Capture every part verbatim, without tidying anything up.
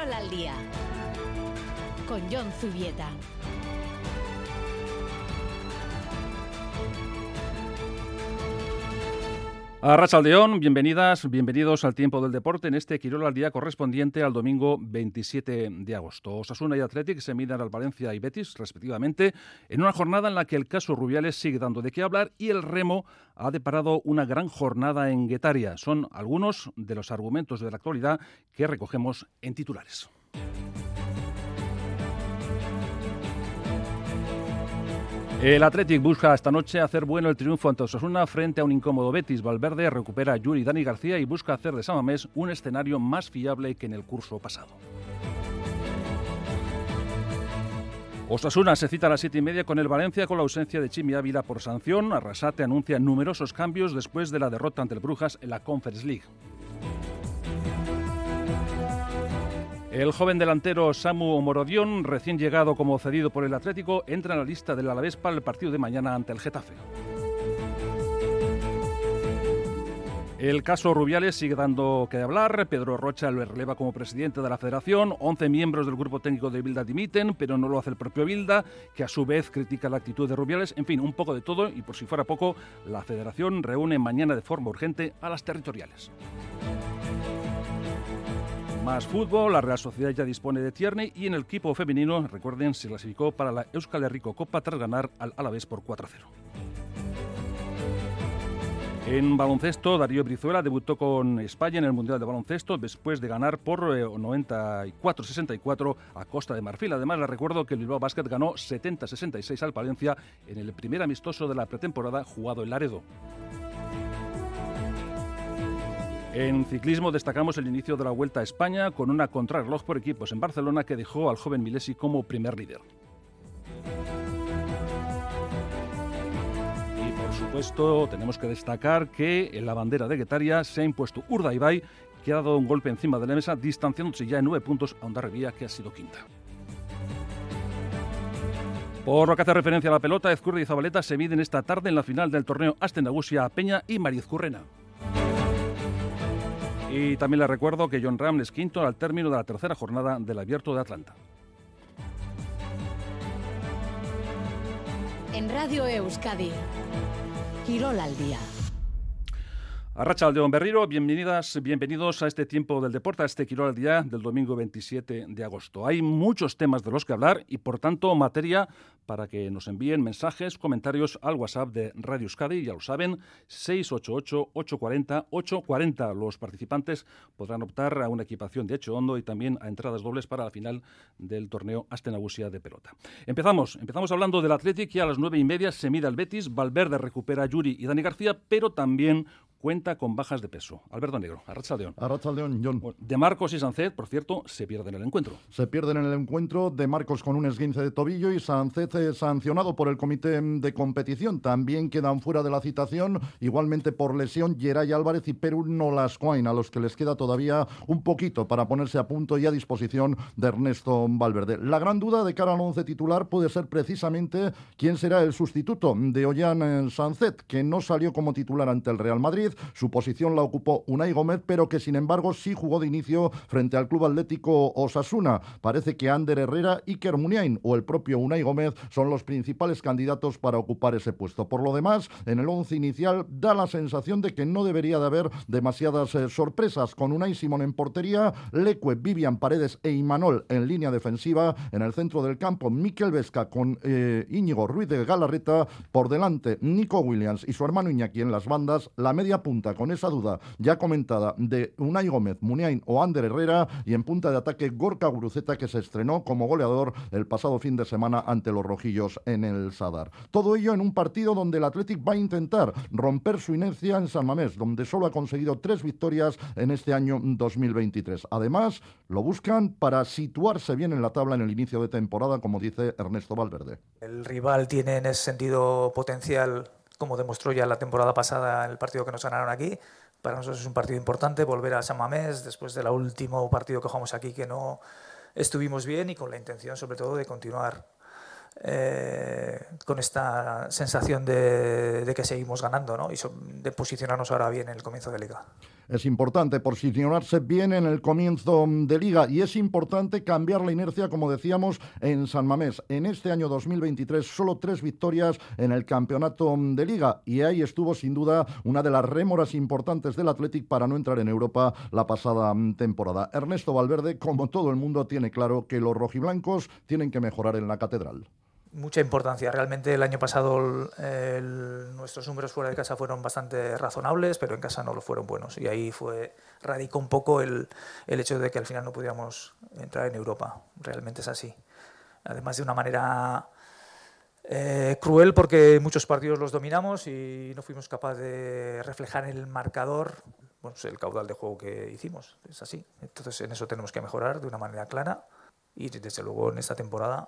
Quirol al día con Jon Zubieta. Arratsaldeón, bienvenidas, bienvenidos al Tiempo del Deporte en este Quirol al día correspondiente al domingo veintisiete de agosto. Osasuna y Athletic se miden al Valencia y Betis, respectivamente, en una jornada en la que el caso Rubiales sigue dando de qué hablar y el Remo ha deparado una gran jornada en Guetaria. Son algunos de los argumentos de la actualidad que recogemos en titulares. El Athletic busca esta noche hacer bueno el triunfo ante Osasuna frente a un incómodo Betis. Valverde recupera a Yuri y Dani García y busca hacer de San Mamés un escenario más fiable que en el curso pasado. Osasuna se cita a las siete y media con el Valencia con la ausencia de Chimi Ávila por sanción. Arrasate anuncia numerosos cambios después de la derrota ante el Brujas en la Conference League. El joven delantero Samu Morodion, recién llegado como cedido por el Atlético, entra en la lista del Alavés para el partido de mañana ante el Getafe. El caso Rubiales sigue dando que hablar. Pedro Rocha lo releva como presidente de la federación. once miembros del grupo técnico de Bilda dimiten, pero no lo hace el propio Bilda, que a su vez critica la actitud de Rubiales. En fin, un poco de todo, y por si fuera poco, la federación reúne mañana de forma urgente a las territoriales. Más fútbol, la Real Sociedad ya dispone de Tierney y en el equipo femenino, recuerden, se clasificó para la Euskal Herriko Copa tras ganar al Alavés por cuatro a cero. En baloncesto, Darío Brizuela debutó con España en el Mundial de Baloncesto después de ganar por noventa y cuatro a sesenta y cuatro a Costa de Marfil. Además, les recuerdo que el Bilbao Basket ganó setenta a sesenta y seis al Palencia en el primer amistoso de la pretemporada jugado en Laredo. En ciclismo destacamos el inicio de la Vuelta a España con una contrarreloj por equipos en Barcelona que dejó al joven Milesi como primer líder. Y por supuesto tenemos que destacar que en la bandera de Guetaria se ha impuesto Urdaibai, que ha dado un golpe encima de la mesa distanciándose ya en nueve puntos a Hondarribia, que ha sido quinta. Por lo que hace referencia a la pelota, Ezcurdia y Zabaleta se miden esta tarde en la final del torneo Aste Nagusia Peña y Mariezcurrena. Y también les recuerdo que Jon Rahm es quinto al término de la tercera jornada del Abierto de Atlanta. En Radio Euskadi, Quirol al día. Arratsaldeon berriro, bienvenidas, bienvenidos a este Tiempo del Deporte, a este Quirol al día del domingo veintisiete de agosto. Hay muchos temas de los que hablar y, por tanto, materia para que nos envíen mensajes, comentarios al WhatsApp de Radio Euskadi. Ya lo saben, seis ocho ocho, ocho cuatro cero, ocho cuatro cero. Los participantes podrán optar a una equipación de Echo Hondo y también a entradas dobles para la final del torneo Aste Nagusia de pelota. Empezamos, empezamos hablando del Athletic, y a las nueve y media se mide al Betis. Valverde recupera a Yuri y Dani García, pero también cuenta con bajas de peso. Alberto Negro, arratsaldeon. Arratsaldeon, Jon. De Marcos y Sancet, por cierto, se pierden el encuentro. Se pierden el encuentro, De Marcos con un esguince de tobillo y Sancet eh, sancionado por el comité de competición. También quedan fuera de la citación, igualmente por lesión, Geray Álvarez y Perú Nolascoain, a los que les queda todavía un poquito para ponerse a punto y a disposición de Ernesto Valverde. La gran duda de cara al once titular puede ser precisamente quién será el sustituto de Ollán Sancet, que no salió como titular ante el Real Madrid. Su posición la ocupó Unai Gómez, pero que sin embargo sí jugó de inicio frente al Club Atlético Osasuna. Parece que Ander Herrera, Iker Muniain o el propio Unai Gómez son los principales candidatos para ocupar ese puesto. Por lo demás, en el once inicial da la sensación de que no debería de haber demasiadas eh, sorpresas, con Unai Simón en portería, Leque, Vivian Paredes e Imanol en línea defensiva. En el centro del campo, Mikel Vesca con eh, Íñigo Ruiz de Galarreta, por delante Nico Williams y su hermano Iñaki en las bandas, la media punta con esa duda ya comentada de Unai Gómez, Muniain o Ander Herrera, y en punta de ataque Gorka Guruceta, que se estrenó como goleador el pasado fin de semana ante los rojillos en el Sadar. Todo ello en un partido donde el Athletic va a intentar romper su inercia en San Mamés, donde solo ha conseguido tres victorias en este año dos mil veintitrés. Además, lo buscan para situarse bien en la tabla en el inicio de temporada, como dice Ernesto Valverde. El rival tiene en ese sentido potencial, como demostró ya la temporada pasada en el partido que nos ganaron aquí. Para nosotros es un partido importante volver a San Mamés después del último partido que jugamos aquí, que no estuvimos bien, y con la intención sobre todo de continuar eh, con esta sensación de, de que seguimos ganando, ¿no? Y so, de posicionarnos ahora bien en el comienzo de Liga. Es importante posicionarse bien en el comienzo de Liga y es importante cambiar la inercia, como decíamos, en San Mamés. En este año dos mil veintitrés solo tres victorias en el campeonato de Liga y ahí estuvo sin duda una de las rémoras importantes del Athletic para no entrar en Europa la pasada temporada. Ernesto Valverde, como todo el mundo, tiene claro que los rojiblancos tienen que mejorar en la Catedral. Mucha importancia. Realmente el año pasado el, nuestros números fuera de casa fueron bastante razonables, pero en casa no lo fueron buenos. Y ahí fue radicó un poco el, el hecho de que al final no pudiéramos entrar en Europa. Realmente es así. Además de una manera eh, cruel, porque muchos partidos los dominamos y no fuimos capaces de reflejar en el marcador, bueno, pues el caudal de juego que hicimos. Es así. Entonces en eso tenemos que mejorar de una manera clara y desde luego en esta temporada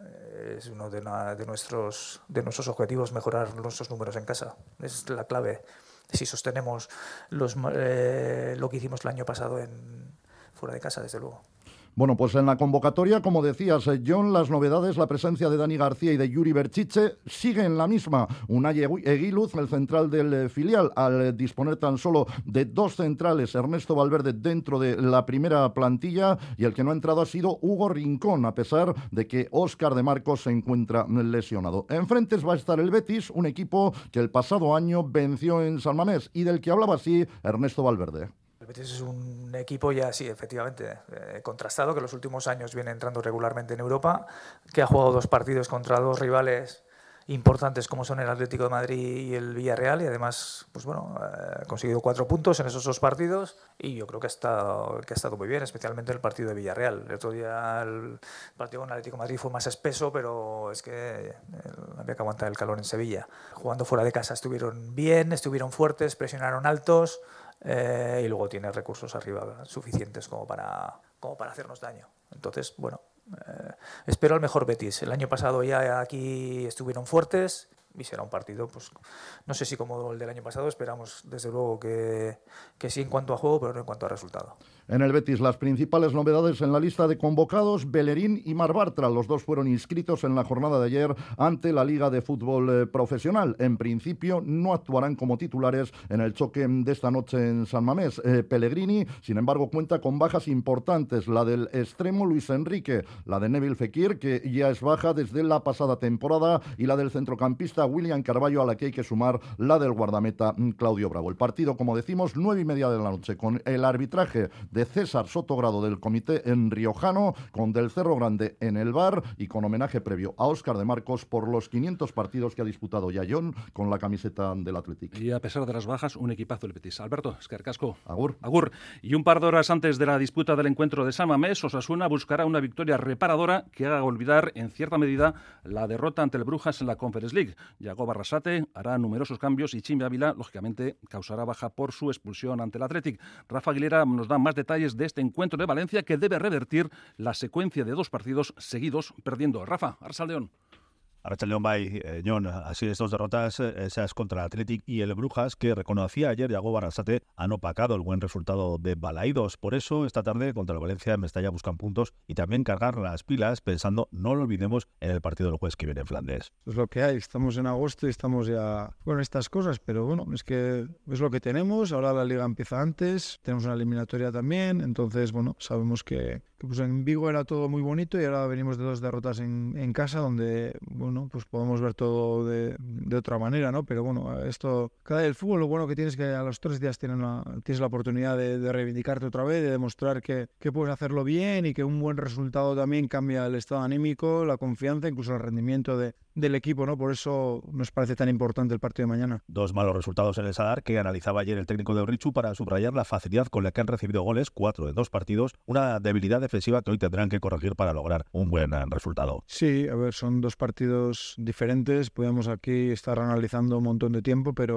es uno de, una, de, nuestros, de nuestros objetivos, mejorar nuestros números en casa. Es la clave. Si sostenemos los, eh, lo que hicimos el año pasado en, fuera de casa, desde luego. Bueno, pues en la convocatoria, como decías, John, las novedades, la presencia de Dani García y de Yuri Berchiche sigue en la misma. Unai Eguiluz, el central del filial, al disponer tan solo de dos centrales, Ernesto Valverde dentro de la primera plantilla, y el que no ha entrado ha sido Hugo Rincón, a pesar de que Óscar de Marcos se encuentra lesionado. Enfrentes va a estar el Betis, un equipo que el pasado año venció en San Mamés y del que hablaba así Ernesto Valverde. El Betis es un equipo ya, sí, efectivamente, eh, contrastado, que en los últimos años viene entrando regularmente en Europa, que ha jugado dos partidos contra dos rivales importantes como son el Atlético de Madrid y el Villarreal, y además, pues bueno, eh, ha conseguido cuatro puntos en esos dos partidos y yo creo que ha estado, que ha estado muy bien, especialmente el partido de Villarreal. El otro día el partido con el Atlético de Madrid fue más espeso, pero es que eh, había que aguantar el calor en Sevilla. Jugando fuera de casa estuvieron bien, estuvieron fuertes, presionaron altos. Eh, y luego tiene recursos arriba suficientes como para, como para hacernos daño. Entonces, bueno, eh, espero al mejor Betis. El año pasado ya aquí estuvieron fuertes y será un partido, pues no sé si como el del año pasado, esperamos desde luego que, que sí en cuanto a juego, pero no en cuanto a resultado. En el Betis, las principales novedades en la lista de convocados, Bellerín y Marc Bartra. Los dos fueron inscritos en la jornada de ayer ante la Liga de Fútbol eh, Profesional. En principio, no actuarán como titulares en el choque de esta noche en San Mamés. Eh, Pellegrini, sin embargo, cuenta con bajas importantes. La del extremo Luis Enrique, la de Neville Fekir, que ya es baja desde la pasada temporada, y la del centrocampista William Carballo, a la que hay que sumar la del guardameta Claudio Bravo. El partido, como decimos, nueve y media de la noche, con el arbitraje de César Sotogrado del comité en riojano, con Del Cerro Grande en el V A R y con homenaje previo a Óscar de Marcos por los quinientos partidos que ha disputado ya John con la camiseta del Athletic. Y a pesar de las bajas, un equipazo del Betis. Alberto, escarcasco. Agur. Agur. Y un par de horas antes de la disputa del encuentro de San Mamés, Osasuna buscará una victoria reparadora que haga olvidar en cierta medida la derrota ante el Brujas en la Conference League. Yago Barrasate hará numerosos cambios y Chimi Ávila, lógicamente, causará baja por su expulsión ante el Athletic. Rafa Aguilera nos da más detalles de este encuentro de Valencia que debe revertir la secuencia de dos partidos seguidos perdiendo. Rafa, Arsaldeón. Arratsaldeon bai, eh, Jon, así estas dos derrotas, eh, esas contra el Athletic y el Brujas, que reconocía ayer Yago Barrasate, han opacado el buen resultado de Balaídos. Por eso, esta tarde contra el Valencia en Mestalla buscan puntos y también cargar las pilas pensando, no lo olvidemos, en el partido del jueves que viene en Flandes. Es lo que hay, estamos en agosto y estamos ya con estas cosas, pero bueno, es que es lo que tenemos. Ahora la Liga empieza antes, tenemos una eliminatoria también, entonces, bueno, sabemos que, que pues en Vigo era todo muy bonito y ahora venimos de dos derrotas en, en casa donde, bueno, ¿no? Pues podemos ver todo de, de otra manera, ¿no? Pero bueno, esto, cada día el fútbol, lo bueno que tienes es que a los tres días tienes la, tienes la oportunidad de, de reivindicarte otra vez, de demostrar que, que puedes hacerlo bien y que un buen resultado también cambia el estado anímico, la confianza, incluso el rendimiento de, del equipo, ¿no? Por eso nos parece tan importante el partido de mañana. Dos malos resultados en el Sadar que analizaba ayer el técnico de Urrichu para subrayar la facilidad con la que han recibido goles, cuatro en dos partidos, una debilidad defensiva que hoy tendrán que corregir para lograr un buen resultado. Sí, a ver, son dos partidos diferentes, podemos aquí estar analizando un montón de tiempo, pero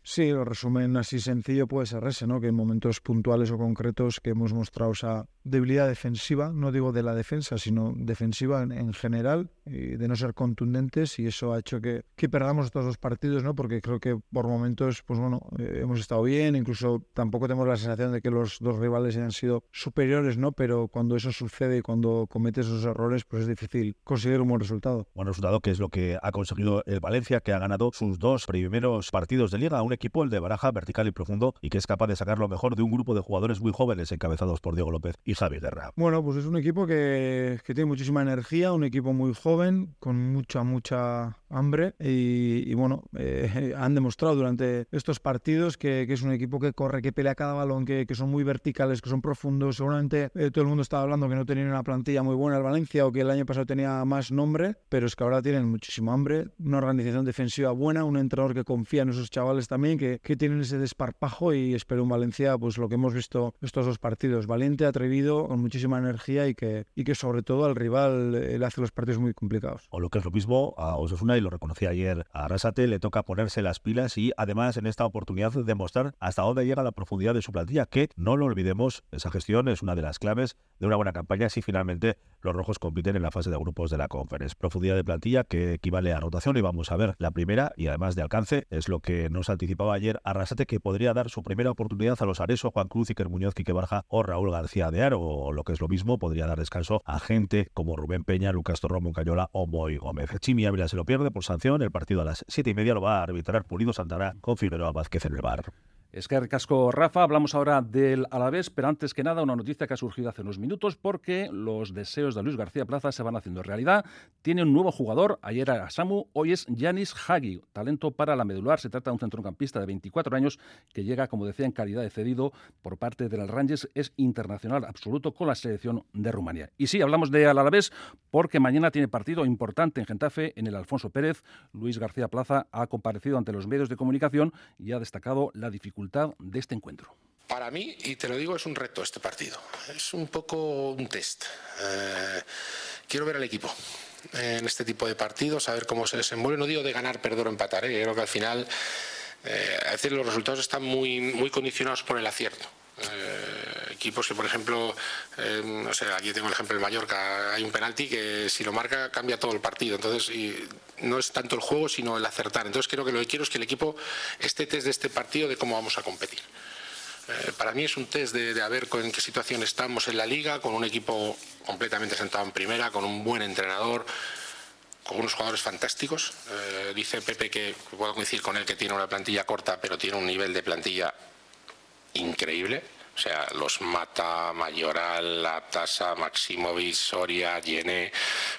Sí, el resumen así sencillo puede ser ese, ¿no? Que en momentos puntuales o concretos que hemos mostrado esa debilidad defensiva, no digo de la defensa, sino defensiva en, en general, y de no ser contundentes, y eso ha hecho que, que perdamos estos dos partidos, ¿no? Porque creo que por momentos, pues bueno, eh, hemos estado bien, incluso tampoco tenemos la sensación de que los dos rivales hayan sido superiores, ¿no? Pero cuando eso sucede y cuando cometes esos errores, pues es difícil conseguir un buen resultado. Buen resultado que es lo que ha conseguido el Valencia, que ha ganado sus dos primeros partidos de Liga, un equipo, el de Baraja, vertical y profundo, y que es capaz de sacar lo mejor de un grupo de jugadores muy jóvenes encabezados por Diego López y Javi Guerra. Bueno, pues es un equipo que, que tiene muchísima energía, un equipo muy joven, con mucha, mucha hambre y, y bueno, eh, han demostrado durante estos partidos que, que es un equipo que corre, que pelea cada balón, que, que son muy verticales, que son profundos. Seguramente eh, todo el mundo estaba hablando que no tenían una plantilla muy buena el Valencia o que el año pasado tenía más nombre, pero es que ahora tienen muchísimo hambre, una organización defensiva buena, un entrenador que confía en esos chavales también, que, que tienen ese desparpajo, y espero un Valencia, pues lo que hemos visto estos dos partidos, valiente, atrevido, con muchísima energía y que, y que sobre todo al rival eh, le hace los partidos muy complicados. O lo que es lo mismo, a Osasuna, y lo reconocía ayer a Arrasate, le toca ponerse las pilas y además en esta oportunidad demostrar hasta dónde llega la profundidad de su plantilla, que no lo olvidemos, esa gestión es una de las claves de una buena campaña si finalmente los rojos compiten en la fase de grupos de la Conference. Profundidad de plantilla que equivale a rotación, y vamos a ver la primera, y además de alcance, es lo que nos anticipaba ayer Arrasate, que podría dar su primera oportunidad a los Areso, Juan Cruz, Iker Muñoz, Quique Barja o Raúl García de Aro, o lo que es lo mismo, podría dar descanso a gente como Rubén Peña, Lucas Torrón, Moncayola o Moy Gómez. Chimi Ávila se lo pierde por sanción, el partido a las siete y media lo va a arbitrar Pulido Santana con Figueroa Vázquez en el bar. Es que ricasco, Rafa. Hablamos ahora del Alavés, pero antes que nada una noticia que ha surgido hace unos minutos, porque los deseos de Luis García Plaza se van haciendo realidad. Tiene un nuevo jugador, ayer era Samu, hoy es Yanis Hagi, talento para la medular. Se trata de un centrocampista de veinticuatro años que llega, como decía, en calidad de cedido por parte del Rangers. Es internacional absoluto con la selección de Rumanía. Y sí, hablamos de Alavés porque mañana tiene partido importante en Getafe, en el Alfonso Pérez. Luis García Plaza ha comparecido ante los medios de comunicación y ha destacado la dificultad de este encuentro. Para mí, y te lo digo, es un reto este partido. Es un poco un test. Eh, quiero ver al equipo en este tipo de partidos, a ver cómo se desenvuelve. No digo de ganar, perder o empatar. ¿eh? Creo que al final eh, a veces los resultados están muy, muy condicionados por el acierto. Eh, equipos que, por ejemplo, eh, no sé, aquí tengo el ejemplo del Mallorca, hay un penalti que si lo marca cambia todo el partido, entonces y no es tanto el juego sino el acertar. Entonces creo que lo que quiero es que el equipo esté test de este partido de cómo vamos a competir. Eh, para mí es un test de, de a ver en qué situación estamos en la liga, con un equipo completamente sentado en primera, con un buen entrenador, con unos jugadores fantásticos. Eh, dice Pepe que puedo coincidir con él que tiene una plantilla corta, pero tiene un nivel de plantilla increíble. O sea, los Mata, Mayoral, Latasa, Maximovic, Soria, Yené.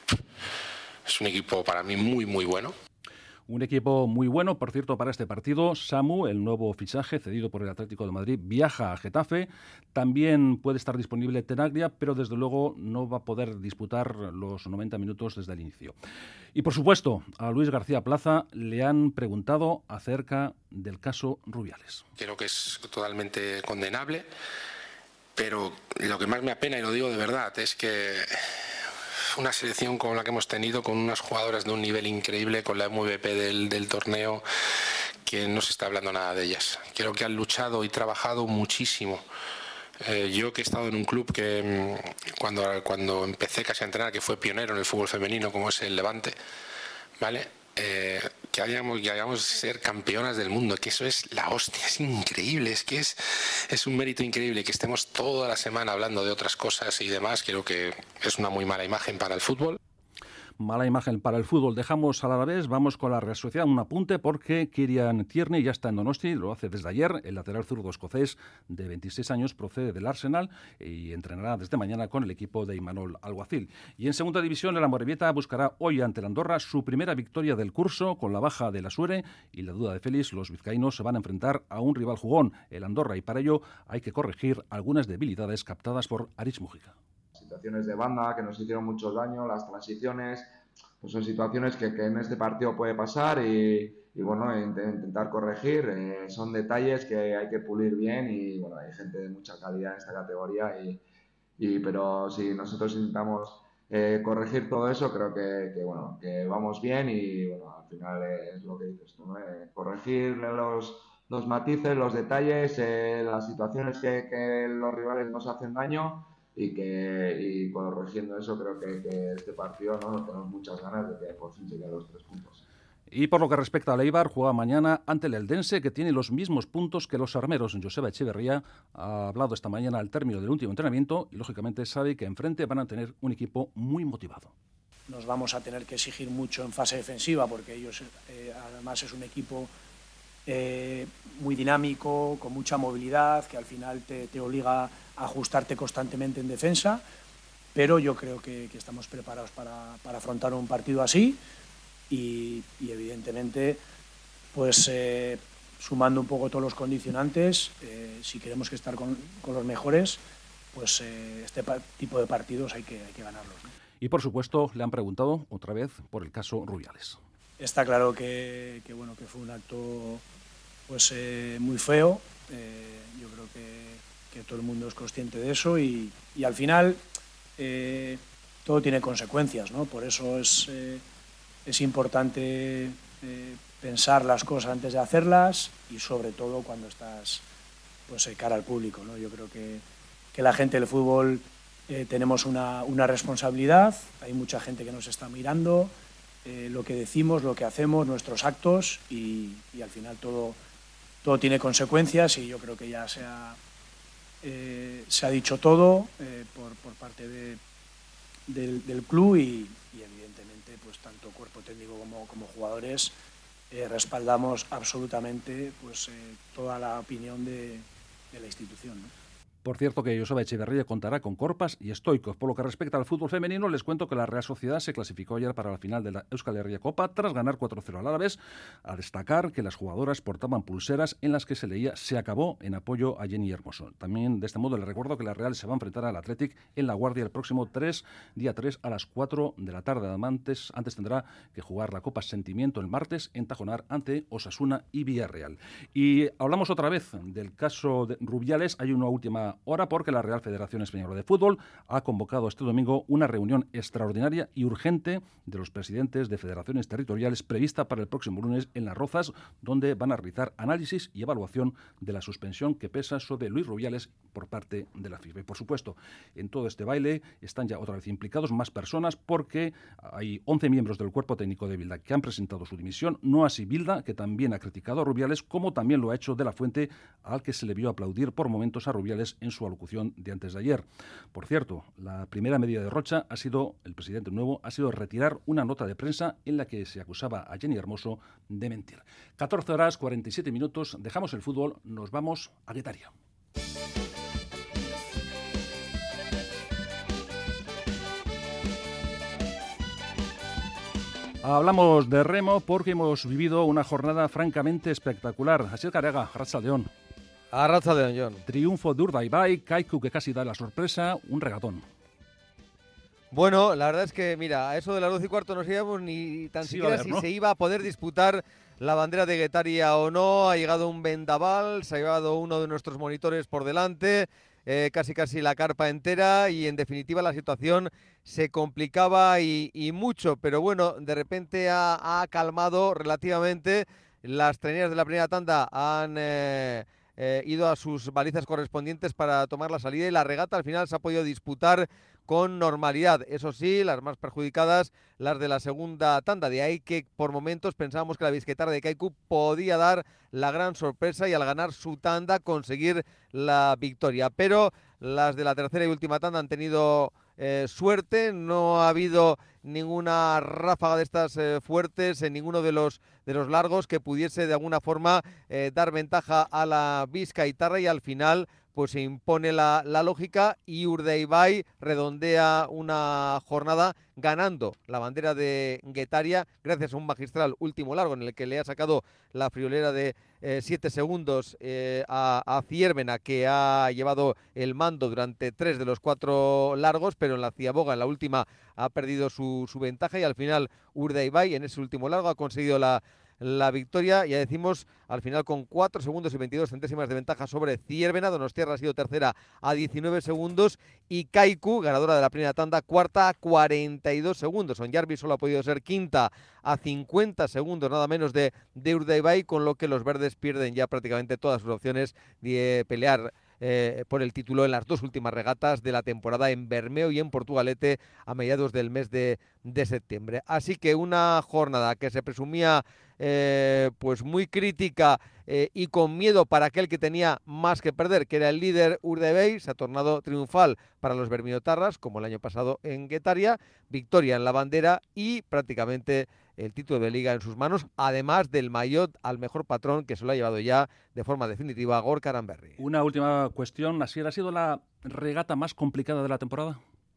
Es un equipo para mí muy, muy bueno. Un equipo muy bueno, por cierto, para este partido. Samu, el nuevo fichaje cedido por el Atlético de Madrid, viaja a Getafe. También puede estar disponible Tenaglia, pero desde luego no va a poder disputar los noventa minutos desde el inicio. Y por supuesto, a Luis García Plaza le han preguntado acerca del caso Rubiales. Creo que es totalmente condenable, pero lo que más me apena, y lo digo de verdad, es que una selección como la que hemos tenido, con unas jugadoras de un nivel increíble, con la M V P del, del torneo, que no se está hablando nada de ellas. Creo que han luchado y trabajado muchísimo. Eh, yo que he estado en un club que cuando, cuando empecé casi a entrenar, que fue pionero en el fútbol femenino, como es el Levante, ¿vale? Eh, que hayamos, que hayamos ser campeonas del mundo, que eso es la hostia, es increíble, es que es, es un mérito increíble. Que estemos toda la semana hablando de otras cosas y demás, creo que es una muy mala imagen para el fútbol. Mala imagen para el fútbol. Dejamos al Alavés, vamos con la Real Sociedad. Un apunte porque Kieran Tierney ya está en Donosti, lo hace desde ayer. El lateral zurdo escocés de veintiséis años procede del Arsenal y entrenará desde mañana con el equipo de Imanol Alguacil. Y en segunda división, el Amorebieta buscará hoy ante el Andorra su primera victoria del curso con la baja de la Suere y la duda de Félix. Los vizcaínos se van a enfrentar a un rival jugón, el Andorra, y para ello hay que corregir algunas debilidades captadas por Aritz Mujica. Situaciones de banda que nos hicieron mucho daño, las transiciones, pues son situaciones que, que en este partido puede pasar y, y bueno, intentar corregir. Eh, son detalles que hay que pulir bien y bueno, hay gente de mucha calidad en esta categoría y, y pero si nosotros intentamos eh, corregir todo eso, creo que, que bueno, que vamos bien y bueno, al final es lo que dices tú, ¿no? Eh, corregir los los matices, los detalles, eh, las situaciones que, que los rivales nos hacen daño y que y corrigiendo eso creo que, que este partido, ¿no? Tenemos muchas ganas de que por fin se queden los tres puntos. Y por lo que respecta al Eibar, juega mañana ante el Eldense, que tiene los mismos puntos que los armeros. Joseba Echeverría ha hablado esta mañana al término del último entrenamiento y, lógicamente, sabe que enfrente van a tener un equipo muy motivado. Nos vamos a tener que exigir mucho en fase defensiva, porque ellos, eh, además, es un equipo eh, muy dinámico, con mucha movilidad, que al final te, te obliga a ajustarte constantemente en defensa, pero yo creo que, que estamos preparados para, para afrontar un partido así. Y, y evidentemente, pues eh, sumando un poco todos los condicionantes, eh, si queremos que estar con, con los mejores, pues eh, este tipo de partidos hay que, hay que ganarlos, ¿no? Y por supuesto, le han preguntado otra vez por el caso Rubiales. Está claro que, que, bueno, que fue un acto pues, eh, muy feo. Eh, yo creo que, que todo el mundo es consciente de eso y, y al final eh, todo tiene consecuencias, ¿no? Por eso es... Eh, Es importante eh, pensar las cosas antes de hacerlas y sobre todo cuando estás pues, de cara al público, ¿no? Yo creo que, que la gente del fútbol eh, tenemos una, una responsabilidad, hay mucha gente que nos está mirando, eh, lo que decimos, lo que hacemos, nuestros actos y, y al final todo, todo tiene consecuencias y yo creo que ya se ha, eh, se ha dicho todo eh, por, por parte de, del, del club y, y evidentemente pues tanto cuerpo técnico como, como jugadores eh, respaldamos absolutamente pues eh, toda la opinión de, de la institución, ¿no? Por cierto que Joseba Echeverría contará con Corpas y Stoikov. Por lo que respecta al fútbol femenino, les cuento que la Real Sociedad se clasificó ayer para la final de la Euskal Herria Copa tras ganar cuatro cero al Alavés. A destacar que las jugadoras portaban pulseras en las que se leía "se acabó" en apoyo a Jenny Hermoso. También de este modo les recuerdo que la Real se va a enfrentar al Athletic en La Guardia el próximo tres, día tres a las cuatro de la tarde. Antes, antes tendrá que jugar la Copa Sentimiento el martes en Tajonar ante Osasuna y Villarreal. Y hablamos otra vez del caso de Rubiales. Hay una última hora porque la Real Federación Española de Fútbol ha convocado este domingo una reunión extraordinaria y urgente de los presidentes de federaciones territoriales prevista para el próximo lunes en Las Rozas, donde van a realizar análisis y evaluación de la suspensión que pesa sobre Luis Rubiales por parte de la FIFA. Y por supuesto, en todo este baile están ya otra vez implicados más personas porque hay once miembros del cuerpo técnico de Bilda que han presentado su dimisión, no así Bilda, que también ha criticado a Rubiales, como también lo ha hecho De la Fuente, al que se le vio aplaudir por momentos a Rubiales en su alocución de antes de ayer. Por cierto, la primera medida de Rocha ha sido, el presidente nuevo, ha sido retirar una nota de prensa en la que se acusaba a Jenny Hermoso de mentir. catorce horas cuarenta y siete minutos, dejamos el fútbol, nos vamos a Guetaria. Hablamos de remo porque hemos vivido una jornada francamente espectacular. Asier Carega, Arratsaldeon. Arratsaldeon, John. Triunfo de Urdaibai, Kaiku que casi da la sorpresa, un regatón. Bueno, la verdad es que, mira, a eso de las doce y cuarto no sabíamos ni tan sí, siquiera ver, si ¿no? se iba a poder disputar la bandera de Guetaria o no. Ha llegado un vendaval, se ha llevado uno de nuestros monitores por delante, eh, casi casi la carpa entera y en definitiva la situación se complicaba y, y mucho, pero bueno, de repente ha, ha calmado relativamente. Las traineras de la primera tanda han eh, eh, ido a sus balizas correspondientes para tomar la salida y la regata al final se ha podido disputar con normalidad. Eso sí, las más perjudicadas, las de la segunda tanda. De ahí que por momentos pensábamos que la bisquetara de Kaiku podía dar la gran sorpresa y al ganar su tanda conseguir la victoria. Pero las de la tercera y última tanda han tenido eh, suerte. No ha habido ninguna ráfaga de estas eh, fuertes en ninguno de los, de los largos que pudiese de alguna forma eh, dar ventaja a la biscaitarra y al final pues se impone la, la lógica y Urdaibai redondea una jornada ganando la bandera de Guetaria gracias a un magistral último largo en el que le ha sacado la friolera de siete eh, segundos eh, a, a Ciervena, que ha llevado el mando durante tres de los cuatro largos, pero en la Ciaboga, en la última, ha perdido su, su ventaja y al final Urdaibai en ese último largo ha conseguido la la victoria, ya decimos, al final con cuatro segundos y veintidós centésimas de ventaja sobre Zierbena. Donostiarra ha sido tercera a diecinueve segundos y Kaiku, ganadora de la primera tanda, cuarta a cuarenta y dos segundos. Onyarbi solo ha podido ser quinta a cincuenta segundos, nada menos de, de Urdaibai, con lo que los verdes pierden ya prácticamente todas sus opciones de pelear Eh, por el título en las dos últimas regatas de la temporada en Bermeo y en Portugalete a mediados del mes de, de septiembre. Así que una jornada que se presumía eh, pues muy crítica eh, y con miedo para aquel que tenía más que perder, que era el líder Urdaibai, se ha tornado triunfal para los bermiotarras, como el año pasado en Guetaria, victoria en la bandera y prácticamente el título de liga en sus manos, además del maillot al mejor patrón que se lo ha llevado ya de forma definitiva Gorka Aranberri. Una última cuestión, Asier, ¿ha sido la regata más complicada de la temporada?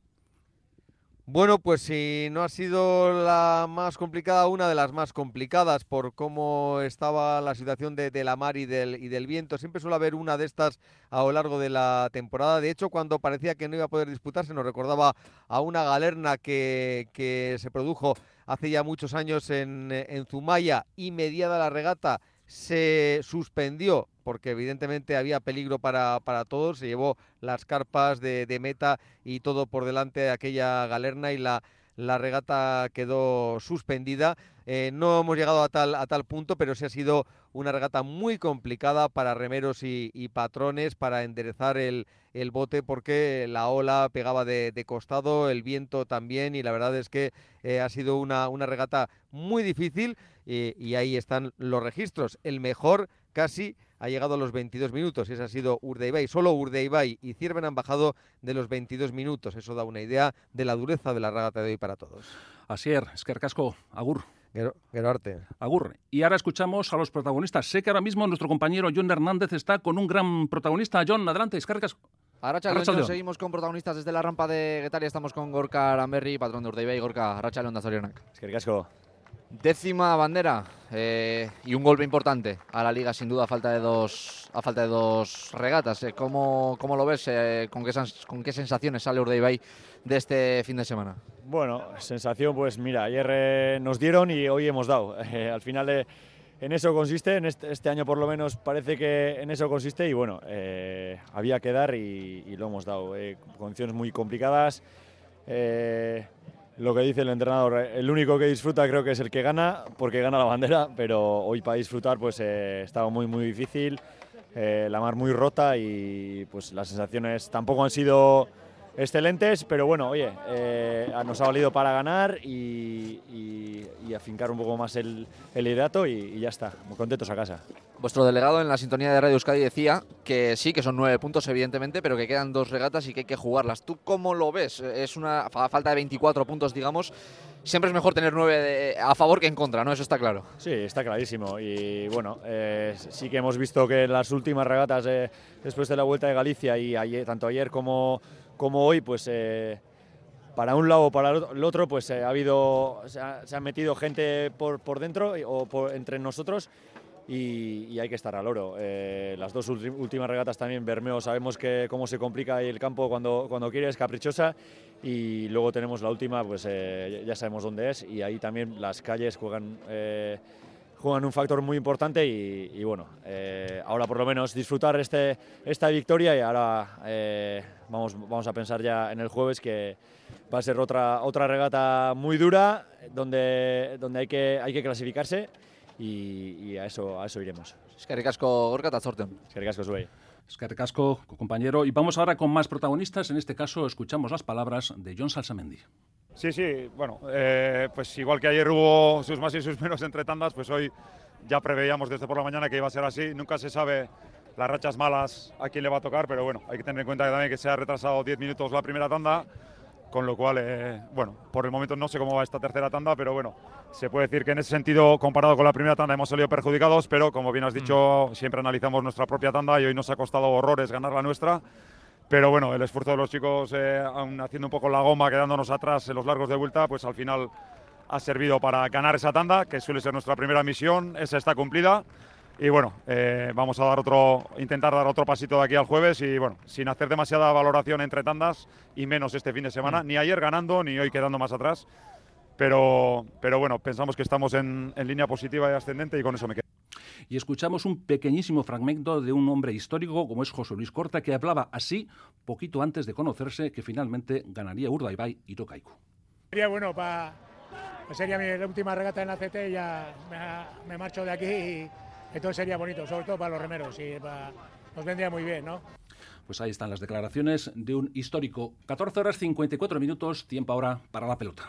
Bueno, pues si no ha sido la más complicada, una de las más complicadas por cómo estaba la situación de, de la mar y del, y del viento. Siempre suele haber una de estas a lo largo de la temporada. De hecho, cuando parecía que no iba a poder disputarse, nos recordaba a una galerna que, que se produjo hace ya muchos años en, en Zumaya y mediada la regata se suspendió porque evidentemente había peligro para, para todos, se llevó las carpas de, de meta y todo por delante de aquella galerna y la, la regata quedó suspendida. Eh, no hemos llegado a tal, a tal punto, pero sí ha sido una regata muy complicada para remeros y, y patrones para enderezar el, el bote porque la ola pegaba de, de costado, el viento también y la verdad es que eh, ha sido una, una regata muy difícil y, y ahí están los registros. El mejor casi ha llegado a los veintidós minutos y ese ha sido Urdaibai. Solo Urdaibai y Zierbena han bajado de los veintidós minutos. Eso da una idea de la dureza de la regata de hoy para todos. Asier, eskerrik asko, agur. Gero, gero arte. Agur. Y ahora escuchamos a los protagonistas. Sé que ahora mismo nuestro compañero Jon Hernández está con un gran protagonista. Jon, adelante, eskerrik asko. Arratsaldeon, seguimos con protagonistas desde la rampa de Guetaria. Estamos con Gorka Aranberri, patrón de Urdaibai. Gorka, arratsaldeon da zorionak. Eskerrik asko. Décima bandera eh, y un golpe importante a la liga, sin duda, a falta de dos, a falta de dos regatas. Eh, ¿cómo, ¿Cómo lo ves? Eh, ¿con, qué, ¿Con qué sensaciones sale Urdaibai de este fin de semana? Bueno, sensación, pues mira, ayer eh, nos dieron y hoy hemos dado. Eh, al final eh, en eso consiste, en este, este año por lo menos parece que en eso consiste y bueno, eh, había que dar y, y lo hemos dado. Eh, condiciones muy complicadas. Eh, Lo que dice el entrenador, el único que disfruta creo que es el que gana, porque gana la bandera, pero hoy para disfrutar pues eh, estaba muy muy difícil, eh, la mar muy rota y pues las sensaciones tampoco han sido excelentes, pero bueno, oye, eh, nos ha valido para ganar y, y, y afincar un poco más el, el liderato y, y ya está, muy contentos a casa. Vuestro delegado en la sintonía de Radio Euskadi decía que sí, que son nueve puntos evidentemente, pero que quedan dos regatas y que hay que jugarlas. ¿Tú cómo lo ves? Es una a falta de veinticuatro puntos, digamos. Siempre es mejor tener nueve de, a favor que en contra, ¿no? Eso está claro. Sí, está clarísimo. Y bueno, eh, sí que hemos visto que en las últimas regatas, eh, después de la Vuelta de Galicia y ayer, tanto ayer como, como hoy, pues eh, para un lado o para el otro, pues eh, ha habido, se ha, se ha metido gente por, por dentro o por, entre nosotros. Y, y hay que estar al oro. Eh, las dos últimas regatas también, Bermeo, sabemos que cómo se complica el campo cuando, cuando quiere, es caprichosa. Y luego tenemos la última, pues eh, ya sabemos dónde es. Y ahí también las calles juegan, eh, juegan un factor muy importante. Y, y bueno, eh, ahora por lo menos disfrutar este, esta victoria. Y ahora eh, vamos, vamos a pensar ya en el jueves que va a ser otra, otra regata muy dura, donde, donde hay, que, hay que clasificarse. Y, y a eso a eso iremos. Eskerrik asko, Gorka, eta zorten. Eskerrik asko, zuei. Eskerrik asko, compañero. Y vamos ahora con más protagonistas. En este caso escuchamos las palabras de Jon Salsamendi. Sí, sí, bueno, eh, pues igual que ayer hubo sus más y sus menos entre tandas, pues hoy ya preveíamos desde por la mañana que iba a ser así. Nunca se sabe las rachas malas a quién le va a tocar, pero bueno, hay que tener en cuenta que también que se ha retrasado diez minutos la primera tanda, con lo cual, eh, bueno, por el momento no sé cómo va esta tercera tanda, pero bueno, se puede decir que en ese sentido, comparado con la primera tanda, hemos salido perjudicados, pero como bien has dicho, mm. siempre analizamos nuestra propia tanda y hoy nos ha costado horrores ganar la nuestra. Pero bueno, el esfuerzo de los chicos, eh, aún haciendo un poco la goma, quedándonos atrás en los largos de vuelta, pues al final ha servido para ganar esa tanda, que suele ser nuestra primera misión, esa está cumplida. Y bueno, eh, vamos a dar otro, intentar dar otro pasito de aquí al jueves y bueno, sin hacer demasiada valoración entre tandas y menos este fin de semana, mm. ni ayer ganando ni hoy quedando más atrás. pero, pero bueno, pensamos que estamos en, en línea positiva y ascendente y con eso me quedo. Y escuchamos un pequeñísimo fragmento de un hombre histórico como es José Luis Corta, que hablaba así poquito antes de conocerse que finalmente ganaría Urdaibai y Tokaiku. Sería bueno para... Pues sería mi última regata en la C T y ya me, me marcho de aquí y entonces sería bonito, sobre todo para los remeros y para, nos vendría muy bien, ¿no? Pues ahí están las declaraciones de un histórico. catorce horas cincuenta y cuatro minutos, tiempo ahora para la pelota.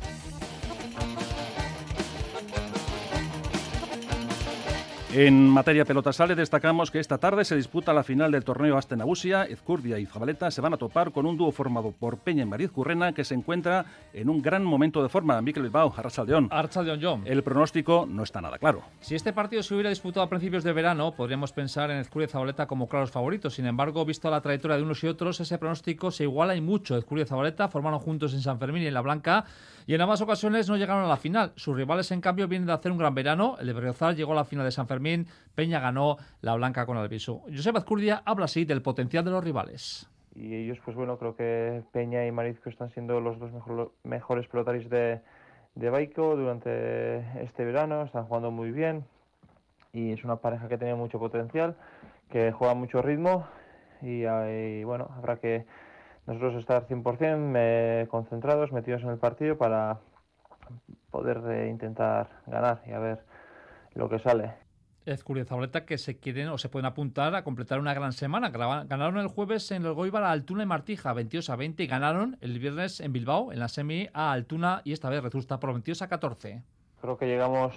En materia pelota sale destacamos que esta tarde se disputa la final del torneo Aste Nagusia. Ezcurdia y Zabaleta se van a topar con un dúo formado por Peña y Mariz Currena, que se encuentra en un gran momento de forma. Mikel Bilbao, Arratsaldeon. Arratsaldeon, John. El pronóstico no está nada claro. Si este partido se hubiera disputado a principios de verano, podríamos pensar en Ezcurdia y Zabaleta como claros favoritos. Sin embargo, visto la trayectoria de unos y otros, ese pronóstico se iguala y mucho. Ezcurdia y Zabaleta formaron juntos en San Fermín y en La Blanca, y en ambas ocasiones no llegaron a la final. Sus rivales, en cambio, vienen de hacer un gran verano. El de Berriozar llegó a la final de San Fermín, Peña ganó La Blanca con Albisu. Josep Ezcurdia habla así del potencial de los rivales. Y ellos, pues bueno, creo que Peña y Marizco están siendo los dos mejor, mejores pelotaris de, de Baiko durante este verano, están jugando muy bien y es una pareja que tiene mucho potencial, que juega mucho ritmo y, y bueno, habrá que nosotros estar cien por ciento eh, concentrados, metidos en el partido para poder eh, intentar ganar y a ver lo que sale. Ezcurdia y Zabaleta que se quieren o se pueden apuntar a completar una gran semana. Ganaron el jueves en el Elgoibar a Altuna y Martija veintidós a veinte y ganaron el viernes en Bilbao en la semi a Altuna y esta vez Rezusta por veintidós a catorce. Creo que llegamos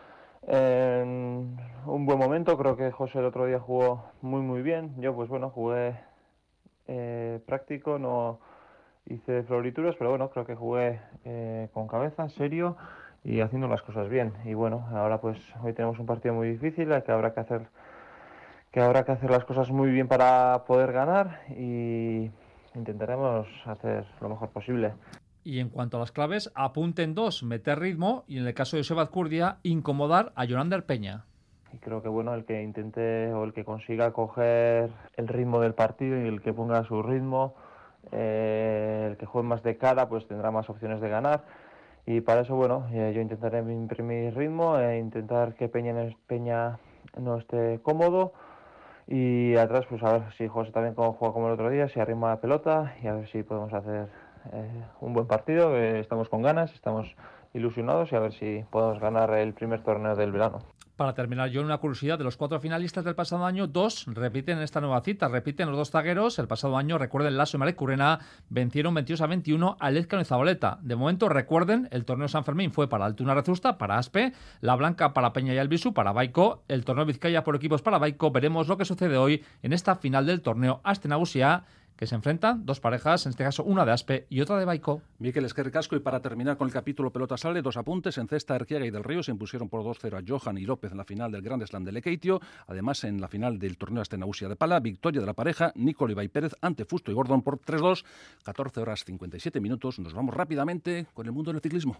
en un buen momento. Creo que José el otro día jugó muy muy bien. Yo pues bueno, jugué eh, práctico, no hice florituras, pero bueno, creo que jugué eh, con cabeza, serio y haciendo las cosas bien. Y bueno, ahora pues hoy tenemos un partido muy difícil que habrá que hacer que habrá que hacer las cosas muy bien para poder ganar y intentaremos hacer lo mejor posible. Y en cuanto a las claves, apunten dos, meter ritmo y en el caso de Josep Ezcurdia, incomodar a Jonander Peña. Y creo que bueno, el que intente o el que consiga coger el ritmo del partido y el que ponga su ritmo, eh, el que juegue más de cara, pues tendrá más opciones de ganar. Y para eso, bueno, eh, yo intentaré imprimir ritmo, e intentar que Peña no, Peña no esté cómodo. Y atrás, pues a ver si José también juega como el otro día, si arrima la pelota y a ver si podemos hacer eh, un buen partido. Eh, estamos con ganas, estamos ilusionados y a ver si podemos ganar el primer torneo del verano. Para terminar, yo una curiosidad, de los cuatro finalistas del pasado año, dos repiten en esta nueva cita, repiten los dos zagueros. El pasado año, recuerden, Lasso y Mariz Currena vencieron veintidós a veintiuno a Lezcano y Zabaleta. De momento, recuerden, el torneo San Fermín fue para Altuna Rezusta, para Aspe, La Blanca para Peña y Albisu, para Baiko, el torneo Vizcaya por equipos para Baiko. Veremos lo que sucede hoy en esta final del torneo Aste Nagusia, que se enfrentan dos parejas, en este caso una de Aspe y otra de Baiko. Mikel Esquerrik asko, y para terminar con el capítulo pelota sale, dos apuntes. En cesta, Erquiaga y Del Río se impusieron por dos cero a Johan y López en la final del Grand Slam de Lekeitio. Además, en la final del torneo Aste Nagusia de Pala, victoria de la pareja Nicole Ibai Pérez ante Fusto y Gordon por tres dos, catorce horas cincuenta y siete minutos. Nos vamos rápidamente con el mundo del ciclismo.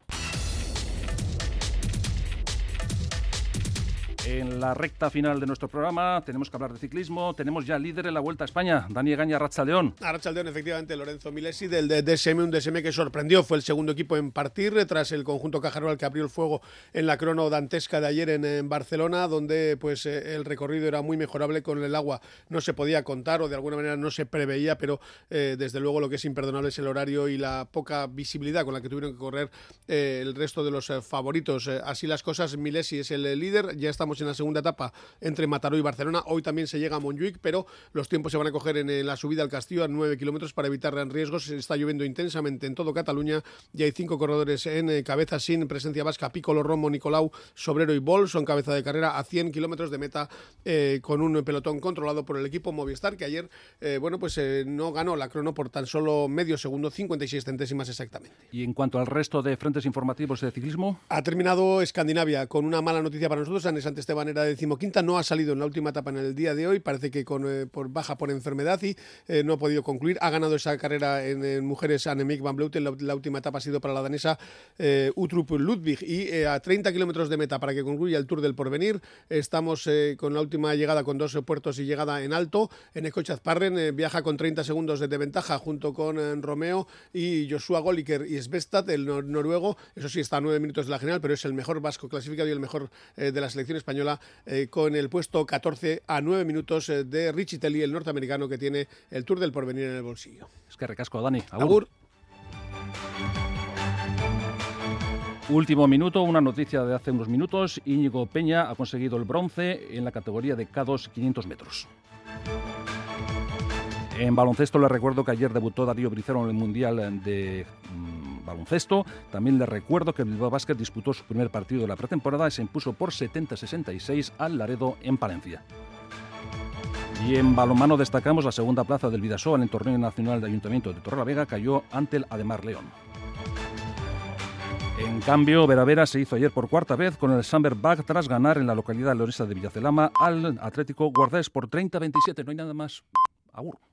En la recta final de nuestro programa tenemos que hablar de ciclismo. Tenemos ya líder en la Vuelta a España, Dani Egaña, Arratsaldeon. Arratsaldeon, efectivamente, Lorenzo Milesi del de D S M, un D S M que sorprendió. Fue el segundo equipo en partir tras el conjunto Caja Rural que abrió el fuego en la crono dantesca de ayer en, en Barcelona, donde pues eh, el recorrido era muy mejorable. Con el agua no se podía contar o de alguna manera no se preveía, pero eh, desde luego lo que es imperdonable es el horario y la poca visibilidad con la que tuvieron que correr eh, el resto de los eh, favoritos. Eh, así las cosas, Milesi es el eh, líder. Ya estamos en la segunda etapa entre Mataró y Barcelona. Hoy también se llega a Montjuic, pero los tiempos se van a coger en, en la subida al Castillo a nueve kilómetros para evitar riesgos. Está lloviendo intensamente en todo Cataluña y hay cinco corredores en eh, cabeza sin presencia vasca: Piccolo, Romo, Nicolau, Sobrero y Bol. Son cabeza de carrera a cien kilómetros de meta eh, con un pelotón controlado por el equipo Movistar, que ayer eh, bueno pues eh, no ganó la crono por tan solo medio segundo, cincuenta y seis centésimas exactamente. Y en cuanto al resto de frentes informativos de ciclismo, ha terminado Escandinavia con una mala noticia para nosotros. En ese Esteban era decimoquinta, no ha salido en la última etapa en el día de hoy, parece que con eh, por baja por enfermedad y eh, no ha podido concluir. Ha ganado esa carrera en, en mujeres Annemiek van Vleuten, la, la última etapa ha sido para la danesa eh, Uttrup Ludwig y eh, a treinta kilómetros de meta para que concluya el Tour del Porvenir. Estamos eh, con la última llegada con dos puertos y llegada en alto. En Ecochazparren eh, viaja con treinta segundos de ventaja junto con eh, Romeo y Joshua Goliker y Svestad, el nor noruego. Eso sí, está a nueve minutos de la general, pero es el mejor vasco clasificado y el mejor eh, de la selección española, eh, con el puesto catorce a nueve minutos eh, de Richie Telly, el norteamericano que tiene el Tour del Porvenir en el bolsillo. Es que recasco, Dani. Agur. Agur. Último minuto, una noticia de hace unos minutos. Íñigo Peña ha conseguido el bronce en la categoría de K dos quinientos metros. En baloncesto les recuerdo que ayer debutó Darío Bricero en el Mundial de mmm, baloncesto. También les recuerdo que el Bilbao Basket disputó su primer partido de la pretemporada y se impuso por setenta a sesenta y seis al Laredo en Palencia. Y en balonmano destacamos la segunda plaza del Bidasoa en el torneo nacional de Ayuntamiento de Torrelavega cayó ante el Ademar León. En cambio, Veravera se hizo ayer por cuarta vez con el Samberg tras ganar en la localidad leonesa de Villacelama al Atlético Guardés por treinta a veintisiete. No hay nada más. Agur.